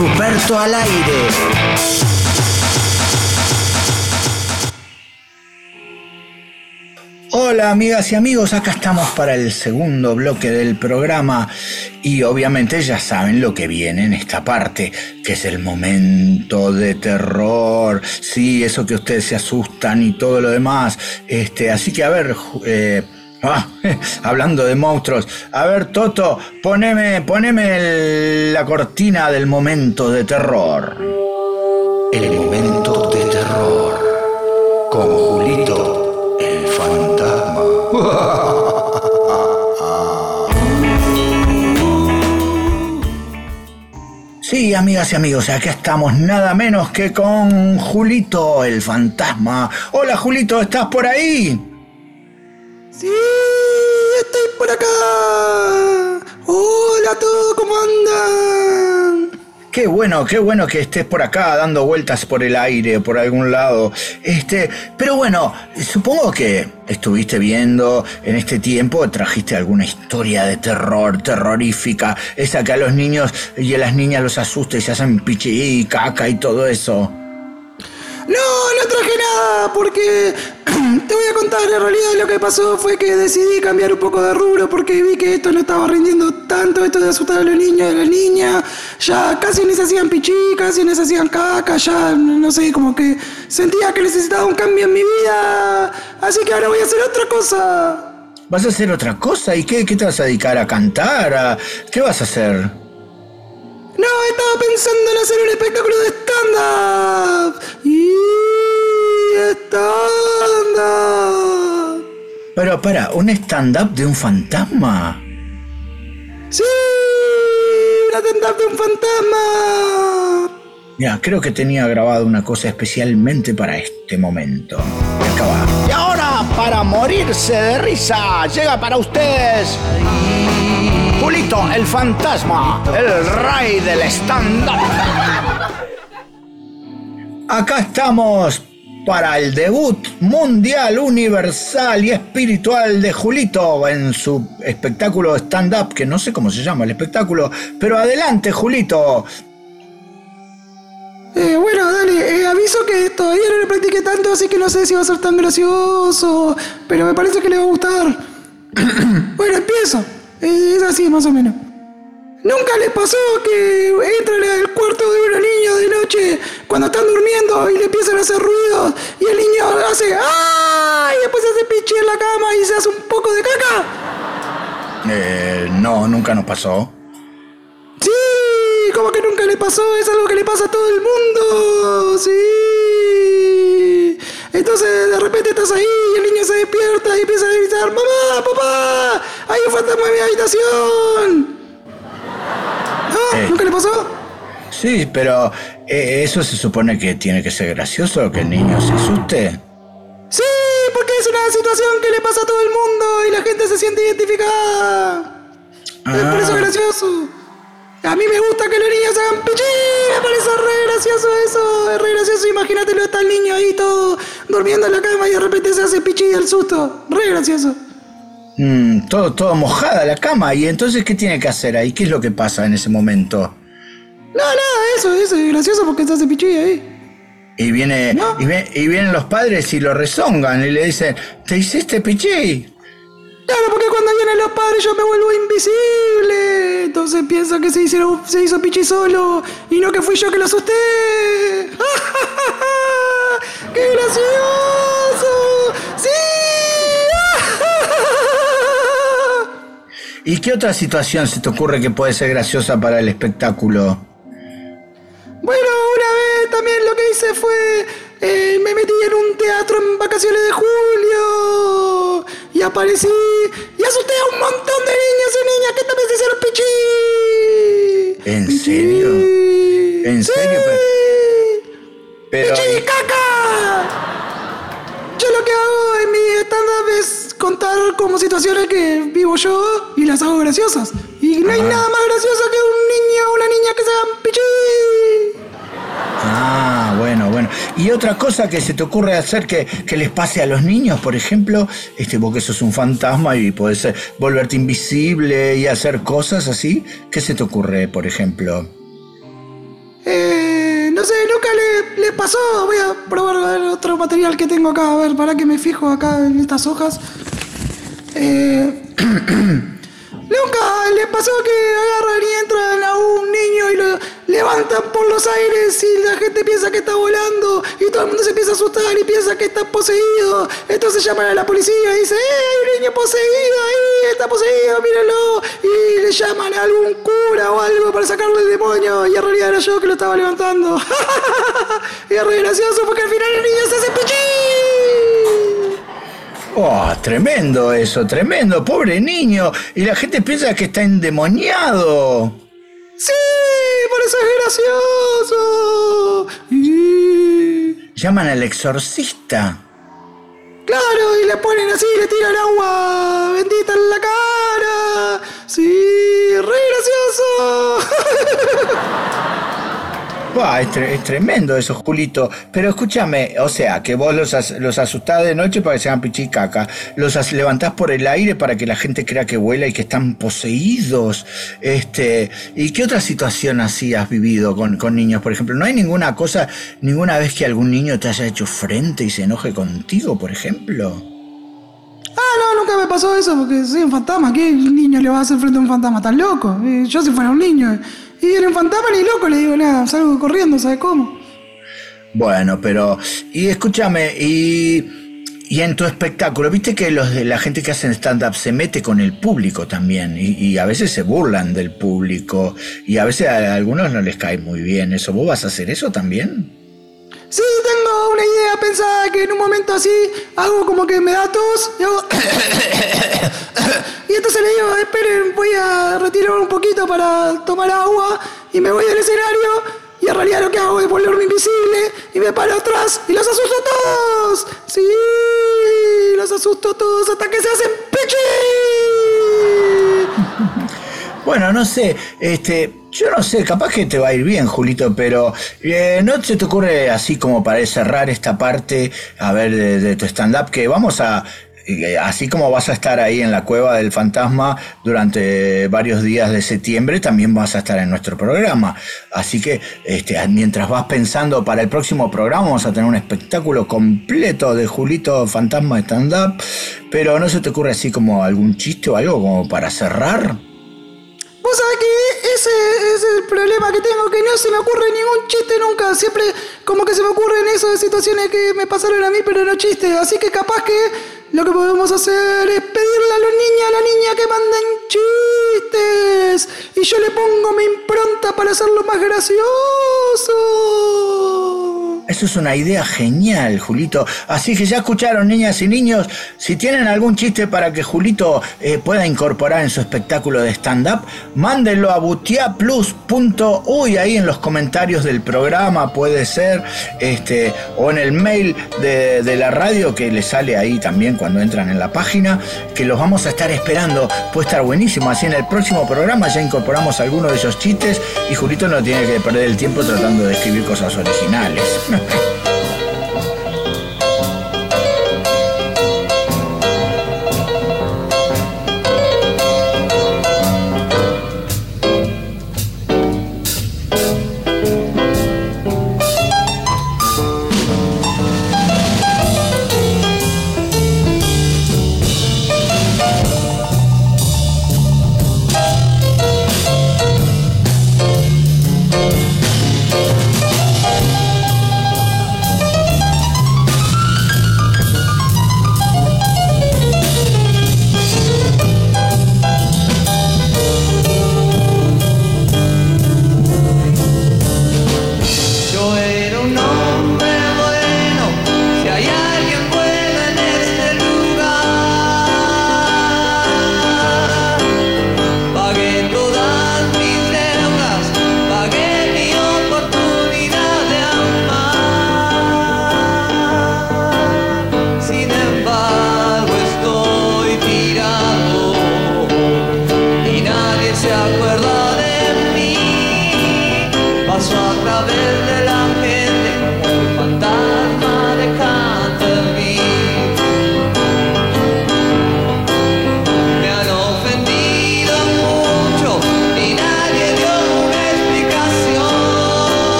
Ruperto al aire. Hola amigas y amigos, acá estamos para el segundo bloque del programa y obviamente ya saben lo que viene en esta parte, que es el momento de terror, sí, eso que ustedes se asustan y todo lo demás, así que a ver, hablando de monstruos, a ver Toto, poneme la cortina del momento de terror. El momento de terror con Julito el fantasma. Sí, amigas y amigos, acá estamos nada menos que con Julito el fantasma. Hola Julito, ¿estás por ahí? Sí, estoy por acá. Hola a todos, ¿cómo andan? Qué bueno que estés por acá dando vueltas por el aire, por algún lado. Pero bueno, supongo que estuviste viendo en este tiempo, trajiste alguna historia de terror, terrorífica, esa que a los niños y a las niñas los asusta y se hacen pichi y caca y todo eso. No traje nada, porque te voy a contar, en realidad lo que pasó fue que decidí cambiar un poco de rubro porque vi que esto no estaba rindiendo tanto, esto de asustar a los niños y a las niñas, ya casi ni se hacían pichí, casi ni se hacían caca, ya no sé, como que sentía que necesitaba un cambio en mi vida, así que ahora voy a hacer otra cosa. ¿Vas a hacer otra cosa? ¿Y qué te vas a dedicar a cantar? ¿Qué vas a hacer? No, estaba pensando en hacer un espectáculo de stand-up. Stand-up. Pero para, ¿un stand-up de un fantasma? Sí, un stand-up de un fantasma. Ya, creo que tenía grabado una cosa especialmente para este momento. Acá va. Y ahora, para morirse de risa, llega para ustedes Julito el fantasma, el rey del stand-up. Acá estamos para el debut mundial, universal y espiritual de Julito en su espectáculo stand-up, que no sé cómo se llama el espectáculo, pero adelante, Julito. Bueno, dale, aviso que todavía no lo practiqué tanto, así que no sé si va a ser tan gracioso, pero me parece que le va a gustar. Bueno, empiezo. Es así, más o menos. ¿Nunca les pasó que entran al cuarto de unos niños de noche cuando están durmiendo y le empiezan a hacer ruidos y el niño hace ¡ah! Y después se hace pichi en la cama y se hace un poco de caca? No, nunca nos pasó. Sí, como que nunca le pasó, es algo que le pasa a todo el mundo, sí. Entonces de repente estás ahí y el niño se despierta y empieza a gritar ¡mamá, papá! ¡Hay un fantasma en mi habitación! ¿Ah? ¿Nunca le pasó? Sí, pero eso se supone que tiene que ser gracioso, que el niño se asuste. Sí, porque es una situación que le pasa a todo el mundo y la gente se siente identificada. Por eso es gracioso. A mí me gusta que los niños hagan pichí, me parece re gracioso eso, es re gracioso, imagínatelo, está el niño ahí todo durmiendo en la cama y de repente se hace pichí del susto, re gracioso. Todo mojada la cama, y entonces ¿qué tiene que hacer ahí? ¿Qué es lo que pasa en ese momento? No, nada, eso es gracioso porque se hace pichí ahí. Y vienen los padres y lo rezongan y le dicen, ¿te hiciste pichí? Claro, porque cuando vienen los padres yo me vuelvo invisible. Entonces piensan que se hizo pichi solo y no que fui yo que lo asusté. ¡Qué gracioso! ¡Sí! ¿Y qué otra situación se te ocurre que puede ser graciosa para el espectáculo? Bueno, una vez también lo que hice fue... me metí en un teatro en vacaciones de julio y aparecí y asusté a un montón de niños y niñas que también se hicieron pichí. ¿En serio? ¿En serio? Pero... ¡Pichí, caca! Yo lo que hago en mi stand-up es contar como situaciones que vivo yo y las hago graciosas. Y no hay nada más gracioso que un niño o una niña que se hagan pichí. Bueno. ¿Y otra cosa que se te ocurre hacer que les pase a los niños, por ejemplo? Vos que sos un fantasma y podés volverte invisible y hacer cosas así. ¿Qué se te ocurre, por ejemplo? no sé, nunca le pasó. Voy a probar a ver otro material que tengo acá. A ver, para que me fijo acá en estas hojas. Nunca le pasó que agarran y entran a un niño y lo levantan por los aires y la gente piensa que está volando y todo el mundo se empieza a asustar y piensa que está poseído. Entonces llaman a la policía y dicen, hay un niño poseído ahí, está poseído, mírenlo. Y le llaman a algún cura o algo para sacarle el demonio y en realidad era yo que lo estaba levantando. Y es re gracioso porque al final el niño se hace pichín. Oh, tremendo eso, tremendo, pobre niño. Y la gente piensa que está endemoniado. Sí, por eso es gracioso. Llaman al exorcista. Claro, y le ponen así, le tiran agua bendita en la cara. Sí, re gracioso. Es tremendo eso, Julito. Pero escúchame, o sea, que vos los asustás de noche para que se hagan pichicaca, los levantás por el aire para que la gente crea que vuela y que están poseídos. ¿Y qué otra situación así has vivido con niños, por ejemplo? ¿No hay ninguna vez que algún niño te haya hecho frente y se enoje contigo, por ejemplo? No, nunca me pasó eso porque soy un fantasma. ¿Qué niño le va a hacer frente a un fantasma? ¿Estás loco? Yo si fuera un niño y era un fantasma ni loco le digo nada, salgo corriendo, ¿sabes cómo? Bueno, pero... Y escúchame, y en tu espectáculo, viste que la gente que hacen stand-up se mete con el público también y a veces se burlan del público y a veces a algunos no les cae muy bien eso. ¿Vos vas a hacer eso también? Sí, tengo una idea pensada que en un momento así hago como que me da tos y hago... Y entonces le digo, esperen, voy a retirar un poquito para tomar agua y me voy del escenario y en realidad lo que hago es volverme invisible y me paro atrás y los asusto a todos. Sí, los asusto a todos hasta que se hacen pichi. Bueno, no sé, yo no sé, capaz que te va a ir bien, Julito, pero ¿no se te ocurre así como para cerrar esta parte, a ver, de tu stand-up, que vamos a... Así como vas a estar ahí en la Cueva del Fantasma durante varios días de septiembre, también vas a estar en nuestro programa. Así que mientras vas pensando para el próximo programa, vamos a tener un espectáculo completo de Julito Fantasma stand-up. Pero ¿no se te ocurre así como algún chiste o algo como para cerrar? Vos sabés que ese es el problema que tengo, que no se me ocurre ningún chiste nunca. Siempre como que se me ocurren esas situaciones que me pasaron a mí, pero no chistes. Así que capaz que lo que podemos hacer es pedirle a la niña que manden chistes. Y yo le pongo mi impronta para hacerlo más gracioso. Eso es una idea genial, Julito. Así que ya escucharon, niñas y niños, si tienen algún chiste para que Julito pueda incorporar en su espectáculo de stand-up, mándenlo a butiaplus.uy, ahí en los comentarios del programa puede ser, o en el mail de la radio que les sale ahí también cuando entran en la página, que los vamos a estar esperando. Puede estar buenísimo, así en el próximo programa ya incorporamos algunos de esos chistes y Julito no tiene que perder el tiempo tratando de escribir cosas originales.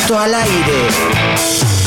Auto al aire.